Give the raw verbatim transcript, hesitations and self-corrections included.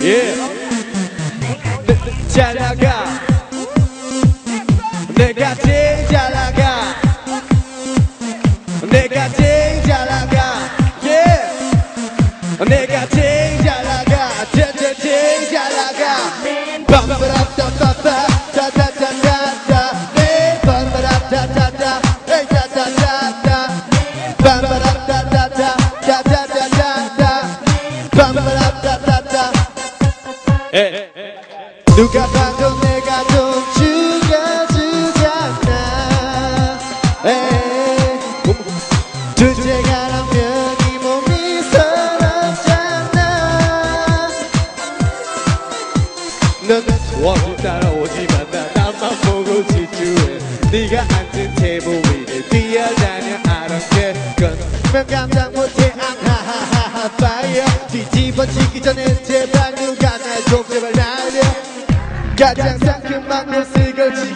yeah. 잘 나가 내가 제일 잘 나가 내가 제일 잘 나가 yeah. 내가 제일 잘 나가 제일 제일 잘 나가 빰빠라따따따 따따따따따 네 빰빠라따따따 에이 따따따따 빰빠라따따따 따따따따따 빰빠라따따따 에 누가 봐도 내가 좀 죽여주잖아 에이 둘째가 라면 이 몸이 서럽잖아 넌 원이 따라오지만 나 나만 보고 지주해 네가 앉은 테이블 위를 뛰어다녀 I don't care 그건 감당 못해 아하하하 파이어 뒤집어지기 전에 제발 누가 날 좀 제발 날려 가장 상큼한 녀석을 지금